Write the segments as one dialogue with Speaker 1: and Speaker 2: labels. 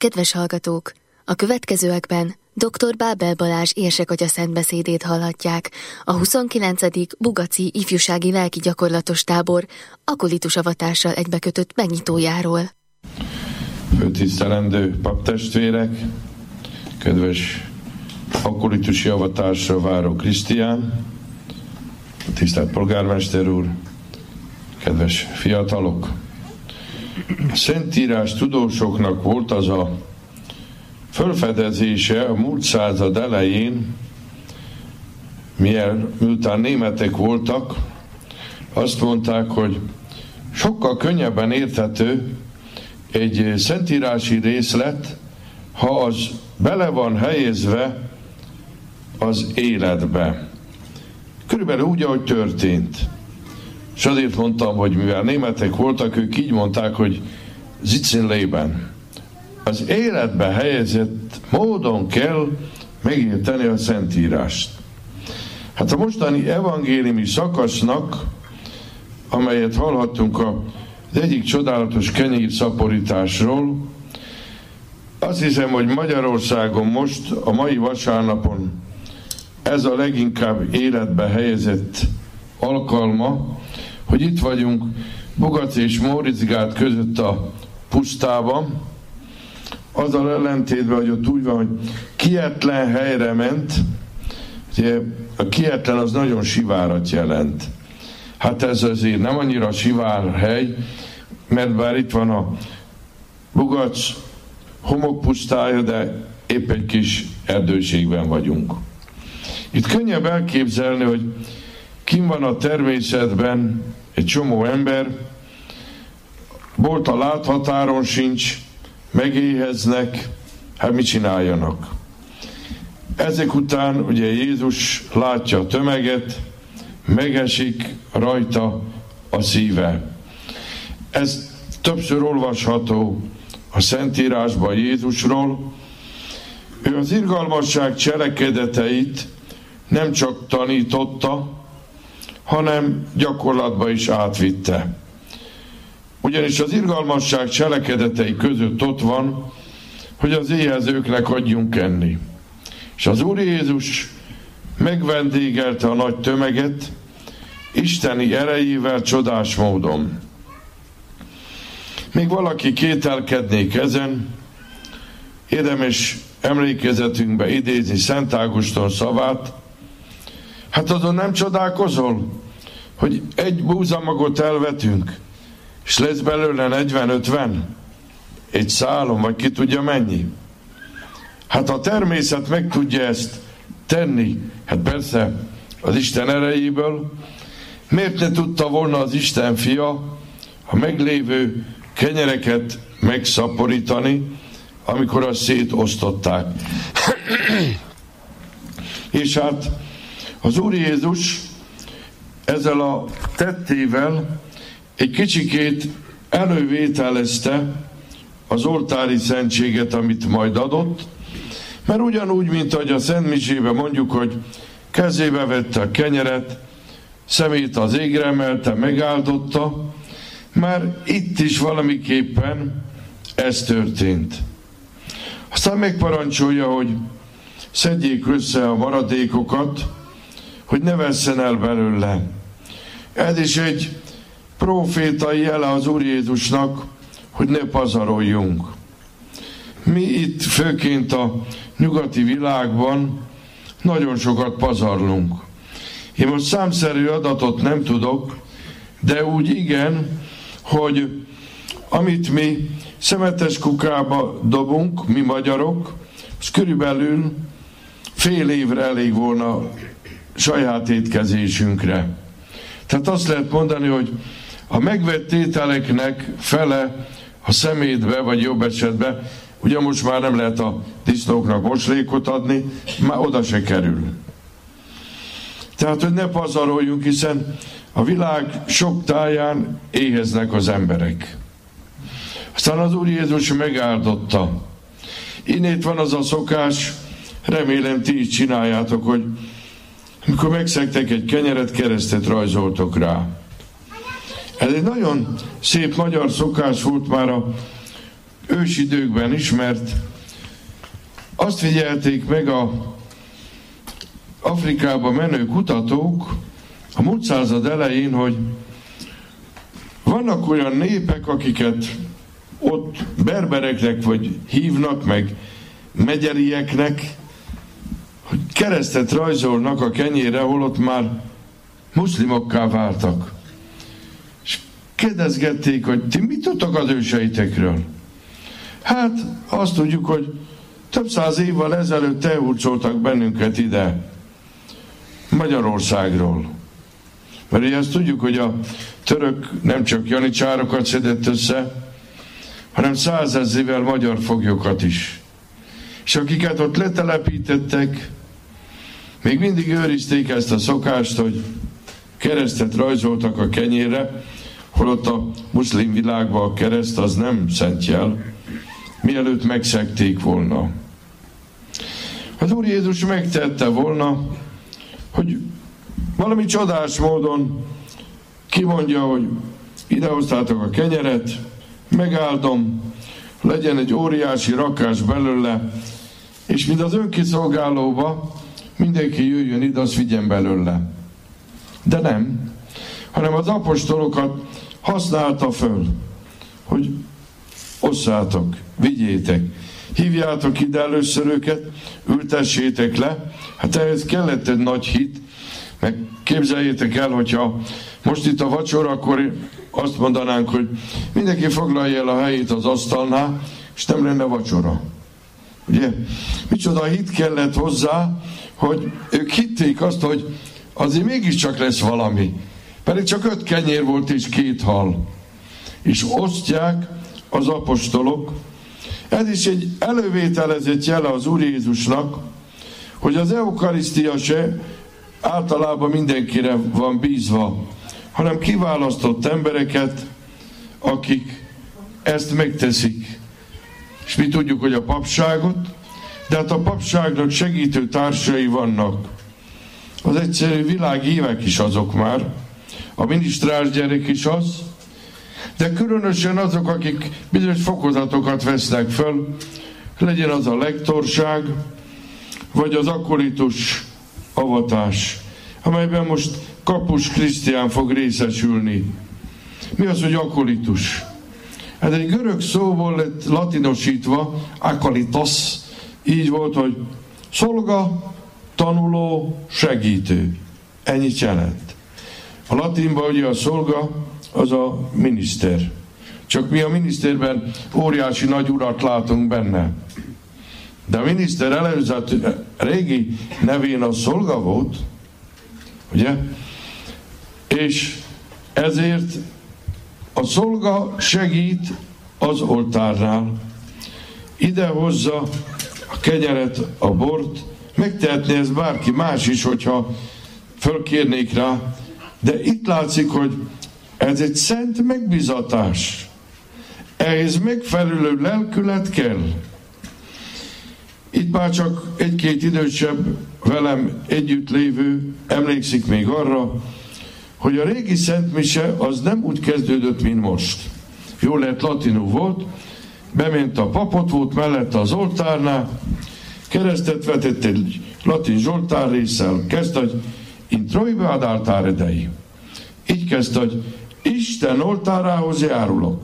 Speaker 1: Kedves hallgatók! A következőekben dr. Bábel Balázs érsekatya szentbeszédét hallhatják a 29. Bugaci ifjúsági lelki gyakorlatos tábor akolitus avatással egybekötött megnyitójáról.
Speaker 2: Főtisztelendő paptestvérek, kedves akolitusi avatásra váró Krisztián, tisztelt polgármester úr, kedves fiatalok! A Szentírás tudósoknak volt az a felfedezése a múlt század elején, miután németek voltak, azt mondták, hogy sokkal könnyebben érthető egy szentírási részlet, ha az bele van helyezve az életbe. Körülbelül úgy, ahogy történt. És azért mondtam, hogy mivel németek voltak, ők így mondták, hogy sitzen leben. Az életbe helyezett módon kell megérteni a Szentírást. Hát a mostani evangéliumi szakasznak, amelyet hallhattunk az egyik csodálatos kenyérszaporításról, azt hiszem, hogy Magyarországon most, a mai vasárnapon ez a leginkább életbe helyezett alkalma, hogy itt vagyunk Bugac és Móricgát között a pusztában, azzal ellentétben, hogy ott úgy van, hogy kietlen helyre ment. Ugye a kietlen az nagyon sivárat jelent. Hát ez azért nem annyira sivár hely, mert bár itt van a Bugac homokpusztája, de épp egy kis erdőségben vagyunk. Itt könnyebb elképzelni, hogy kim van a természetben egy csomó ember, bolt a láthatáron sincs, megéheznek, hát mit csináljanak? Ezek után ugye Jézus látja a tömeget, megesik rajta a szíve. Ez többször olvasható a Szentírásban Jézusról. Ő az irgalmasság cselekedeteit nem csak tanította, hanem gyakorlatba is átvitte. Ugyanis az irgalmasság cselekedetei között ott van, hogy az éhezőknek adjunk enni. És az Úr Jézus megvendégelte a nagy tömeget isteni erejével csodás módon. Még valaki kételkednék ezen, érdemes emlékezetünkbe idézni Szent Ágoston szavát. Hát azon nem csodálkozol, hogy egy búzamagot elvetünk, és lesz belőle 40-50, egy szálon, vagy ki tudja mennyi. Hát a természet meg tudja ezt tenni, hát persze az Isten erejéből, miért ne tudta volna az Isten fia a meglévő kenyereket megszaporítani, amikor azt szétosztották. És hát az Úr Jézus ezzel a tettével egy kicsikét elővételezte az oltári szentséget, amit majd adott, mert ugyanúgy, mint ahogy a Szent Misében mondjuk, hogy kezébe vette a kenyeret, szemét az égre emelte, megáldotta, már itt is valamiképpen ez történt. Aztán megparancsolja, hogy szedjék össze a maradékokat, hogy ne vesszen el belőle. Ez is egy profétai jele az Úr Jézusnak, hogy ne pazaroljunk. Mi itt, főként a nyugati világban nagyon sokat pazarlunk. Én most számszerű adatot nem tudok, de úgy igen, hogy amit mi szemetes kukába dobunk, mi magyarok, az körülbelül fél évre elég volna saját étkezésünkre. Tehát azt lehet mondani, hogy a megvett ételeknek fele a szemétbe, vagy jobb esetben, ugye most már nem lehet a disznóknak moslékot adni, már oda se kerül. Tehát, hogy ne pazaroljunk, hiszen a világ sok táján éheznek az emberek. Aztán az Úr Jézus megáldotta. Innét van az a szokás, remélem ti is csináljátok, hogy amikor megszegtek egy kenyeret, keresztet rajzoltok rá. Ez egy nagyon szép magyar szokás volt már a ősidőkben is, mert azt figyelték meg a Afrikába menő kutatók a múlt század elején, hogy vannak olyan népek, akiket ott berbereknek vagy hívnak, meg megyerieknek, hogy keresztet rajzolnak a kenyérre, holott már muszlimokká váltak. És kérdezgették, hogy ti mit tudtok az őseitekről? Hát azt tudjuk, hogy több száz évvel ezelőtt elhurcoltak bennünket ide, Magyarországról. Mert ugye azt tudjuk, hogy a török nem csak janicsárokat szedett össze, hanem 100 000 magyar foglyokat is. És akiket ott letelepítettek, még mindig őrizték ezt a szokást, hogy keresztet rajzoltak a kenyérre, holott a muszlim világban a kereszt az nem szent jel, mielőtt megszegték volna. Az Úr Jézus megtette volna, hogy valami csodás módon kimondja, hogy idehoztátok a kenyeret, megáldom, legyen egy óriási rakás belőle, és mint az önkiszolgálóba, mindenki jöjjön ide, azt vigyen belőle. De nem, hanem az apostolokat használta föl, hogy osszátok, vigyétek, hívjátok ide először őket, ültessétek le. Hát ehhez kellett egy nagy hit, meg képzeljétek el, hogyha most itt a vacsora, akkor azt mondanánk, hogy mindenki foglalja el a helyét az asztalnál, és nem lenne vacsora. Ugye? Micsoda hit kellett hozzá, hogy ők hitték azt, hogy azért mégiscsak lesz valami. Pedig csak 5 kenyér volt és 2 hal. És osztják az apostolok. Ez is egy elővételezett jele az Úr Jézusnak, hogy az eukarisztia se általában mindenkire van bízva, hanem kiválasztott embereket, akik ezt megteszik. És mi tudjuk, hogy a papságot, de hát a papságnak segítő társai vannak. Az egyszerű világhívek is azok már, a minisztráns gyerek is az, de különösen azok, akik bizonyos fokozatokat vesznek föl, legyen az a lektorság, vagy az akolitus avatás, amelyben most Kapus Krisztián fog részesülni. Mi az, hogy akolitus? Ez egy görög szóból lett latinosítva, akolitos, így volt, hogy szolga, tanuló, segítő. Ennyit jelent. A latinban ugye a szolga az a miniszter. Csak mi a miniszterben óriási nagy urat látunk benne. De a miniszter előzött régi nevén a szolga volt, ugye? És ezért a szolga segít az oltárnál. Ide hozza a kenyeret, a bort, megtehetné ez bárki más is, hogyha fölkérnék rá, de itt látszik, hogy ez egy szent megbizatás. Ehhez megfelelő lelkület kell. Itt már csak 1-2 idősebb velem együtt lévő emlékszik még arra, hogy a régi szentmise az nem úgy kezdődött, mint most. Jól lehet, latinul volt, bement a papot, volt mellette az oltárnál, keresztet vetett egy latin zsoltár résszel, kezdte, hogy introibe ad altare Dei. Így kezdte, hogy Isten oltárához járulok.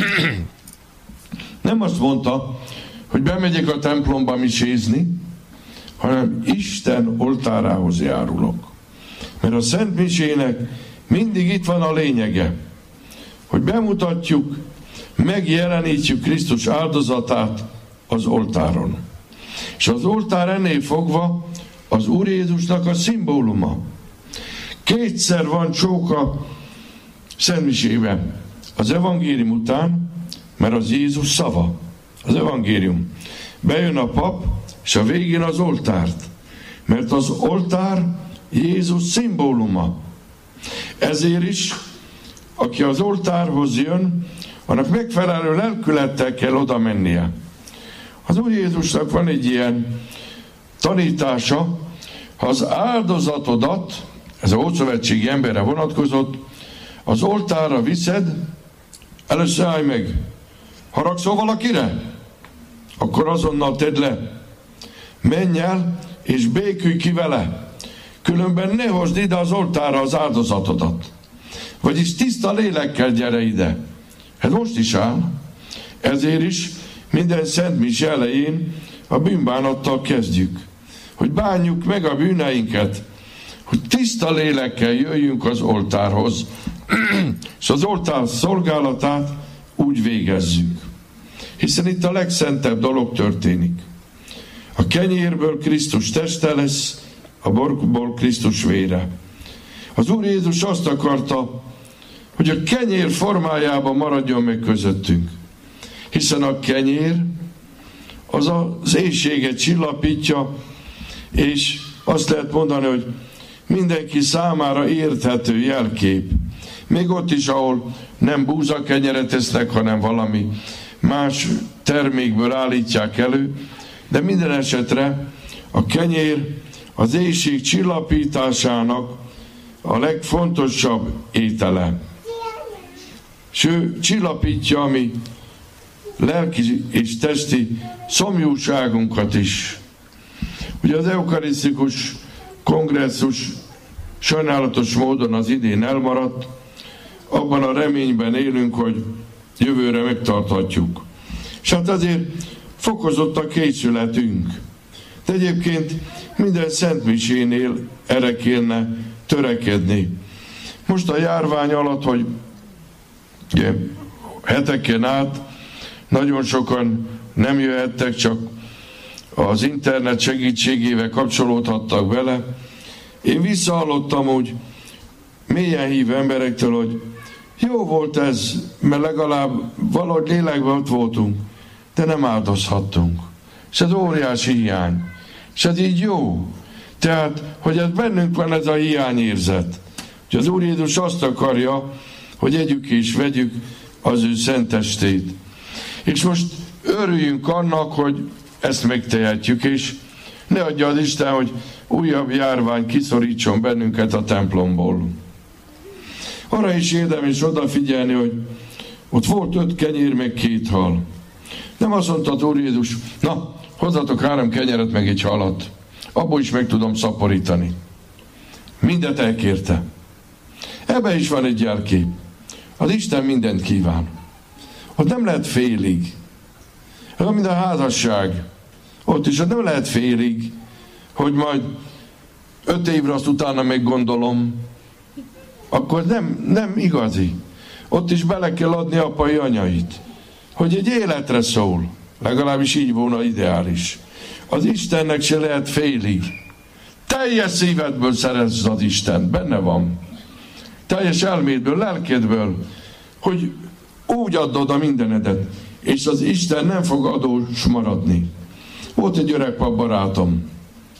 Speaker 2: Nem azt mondta, hogy bemegyek a templomba misézni, hanem Isten oltárához járulok. Mert a Szent Misének mindig itt van a lényege, hogy bemutatjuk, megjelenítjük Krisztus áldozatát az oltáron. És az oltár ennél fogva az Úr Jézusnak a szimbóluma. 2-szer van csóka Szent Misében. Az evangélium után, mert az Jézus szava, az evangélium. Bejön a pap, és a végén az oltárt. Mert az oltár Jézus szimbóluma. Ezért is, aki az oltárhoz jön, annak megfelelő lelkülettel kell oda mennie. Az Úr Jézusnak van egy ilyen tanítása, ha az áldozatodat, ez a ószövetségi emberre vonatkozott, az oltárra viszed, először állj meg, Haragszol valakire? Akkor azonnal tedd le. Menj el, és békülj ki vele. Különben ne hozd ide az oltárra az áldozatodat. Vagyis tiszta lélekkel gyere ide. Hát most is áll. Ezért is minden szent mise elején a bűnbánattal kezdjük. Hogy bánjuk meg a bűneinket, hogy tiszta lélekkel jöjjünk az oltárhoz, és az oltár szolgálatát úgy végezzük. Hiszen itt a legszentebb dolog történik. A kenyérből Krisztus teste lesz, a borból Krisztus vére. Az Úr Jézus azt akarta, hogy a kenyér formájában maradjon meg közöttünk. Hiszen a kenyér az éhséget csillapítja, és azt lehet mondani, hogy mindenki számára érthető jelkép. Még ott is, ahol nem búzakenyeret esznek, hanem valami más termékből állítják elő, de minden esetre a kenyér az éhség csillapításának a legfontosabb étele. És ő csillapítja a mi lelki és testi szomjúságunkat is. Ugye az eukarisztikus kongresszus sajnálatos módon az idén elmaradt, abban a reményben élünk, hogy jövőre megtarthatjuk. És hát azért fokozott a készületünk. De egyébként minden szentmisénél erre kéne törekedni. Most a járvány alatt, hogy ugye, heteken át nagyon sokan nem jöhettek, csak az internet segítségével kapcsolódhattak bele. Én visszahallottam úgy mélyen hívő emberektől, hogy jó volt ez, mert legalább valahogy lélekben ott voltunk, de nem áldozhattunk. És ez óriási hiány. És ez így jó. Tehát, hogy ez bennünk van ez a hiányérzet. Hogy az Úr Jézus azt akarja, hogy együk és vegyük az ő szent testét. És most örüljünk annak, hogy ezt megtehetjük, és ne adja az Isten, hogy újabb járvány kiszorítson bennünket a templomból. Arra is érdemes odafigyelni, hogy ott volt 5 kenyér, meg 2 hal. Nem azt mondta az Úr Jézus, na, hozzatok 3 kenyeret, meg egy halat. Abból is meg tudom szaporítani. Mindet elkérte. Ebben is van egy jelkép. Az Isten mindent kíván. Ott nem lehet félig. Ez mint a házasság. Ott is nem lehet félig, hogy majd 5 évre azt utána meggondolom. Akkor nem igazi. Ott is bele kell adni apai anyait. Hogy egy életre szól. Legalábbis így volna ideális. Az Istennek se lehet félig. Teljes szívedből szerezd az Istent. Benne van. Teljes elmédből, lelkedből. Hogy úgy add oda mindenedet. És az Isten nem fog adós maradni. Volt egy öreg pap barátom.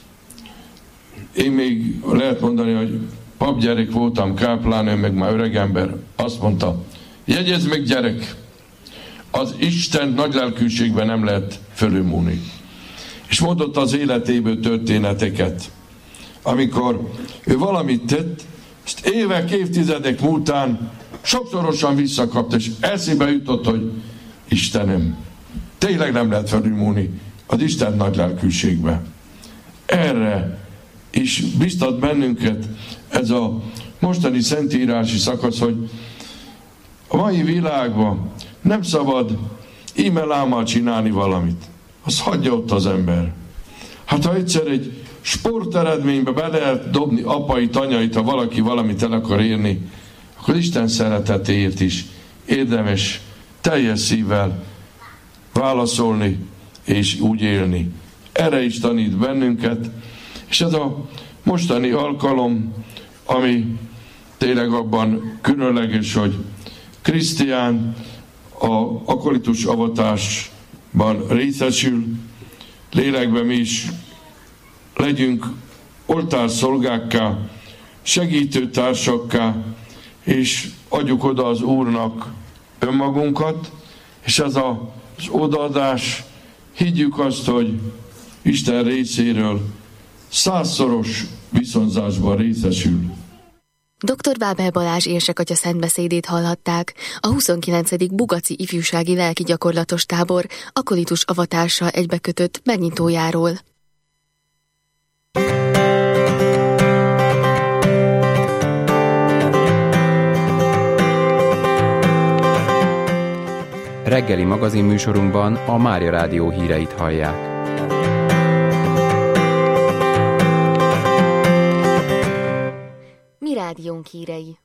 Speaker 2: Én még lehet mondani, hogy papgyerek voltam, káplán, ő meg már öreg ember. Azt mondta, jegyezd meg, gyerek, az Isten nagy lelkűségben nem lehet fölülmúlni. És mondott az életéből történeteket, amikor ő valamit tett, ezt évek, évtizedek múltán sokszorosan visszakapta, és eszébe jutott, hogy Istenem, tényleg nem lehet felülmúlni az Isten nagy lelkűségbe. Erre is biztat bennünket ez a mostani szentírási szakasz, hogy a mai világban nem szabad íme-lámmal csinálni valamit. Azt hagyja ott az ember. Hát ha egyszer egy sporteredménybe be lehet dobni apait, anyait, ha valaki valamit el akar érni, akkor Isten szeretetéért is érdemes teljes szívvel válaszolni és úgy élni. Erre is tanít bennünket, és ez a mostani alkalom, ami tényleg abban különleges, hogy Krisztián a akolitus avatásban részesül, lélekben mi is legyünk oltárszolgákká, segítőtársakká, és adjuk oda az Úrnak önmagunkat, és ez az odaadás, higgyük azt, hogy Isten részéről 100-szoros viszonzásban részesül.
Speaker 1: Dr. Bábel Balázs érsekatya szentbeszédét hallhatták, a 29. Bugaci ifjúsági lelki gyakorlatos tábor akolitus avatással egybekötött megnyitójáról.
Speaker 3: Reggeli magazinműsorunkban a Mária Rádió híreit hallják.
Speaker 1: Mi rádiónk hírei.